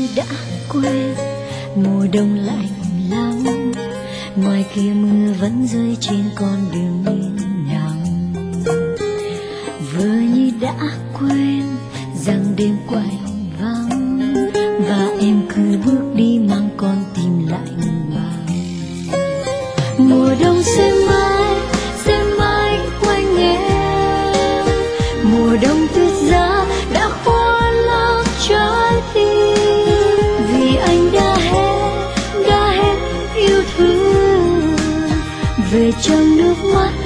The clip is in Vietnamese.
đã quên mùa đông lạnh lắm, ngoài kia mưa vẫn rơi trên con đường yên nắng. Vừa như đã quên rằng đêm quạnh vắng, và em cứ bước đi mang con tim lạnh băng. Mùa đông sẽ mãi quanh em, mùa đông tuyết giá đã khô lâu trái tim, vì anh đã hết yêu thương về trong nước mắt